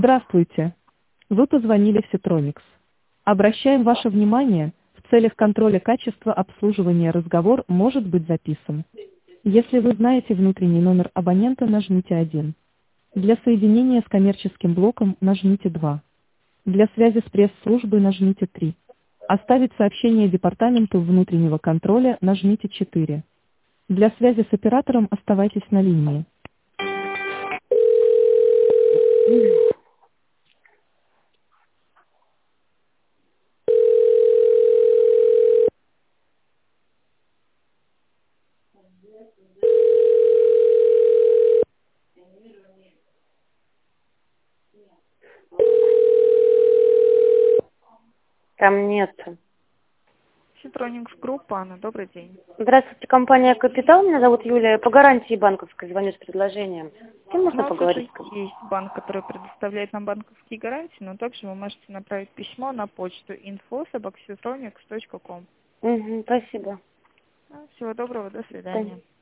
Здравствуйте. Вы позвонили в Ситроникс. Обращаем ваше внимание, в целях контроля качества обслуживания разговор может быть записан. Если вы знаете внутренний номер абонента, нажмите 1. Для соединения с коммерческим блоком нажмите 2. Для связи с пресс-службой нажмите 3. Оставить сообщение департаменту внутреннего контроля нажмите 4. Для связи с оператором оставайтесь на линии. Там нет. Ситроникс группа, Анна, добрый день. Здравствуйте, компания «Капитал». Меня зовут Юлия. По гарантии банковской звоню с предложением. С кем У можно нас уже поговорить? есть банк, который предоставляет нам банковские гарантии, но также вы можете направить письмо на почту info@sitronics.com. Угу, спасибо. Всего доброго, до Да. свидания.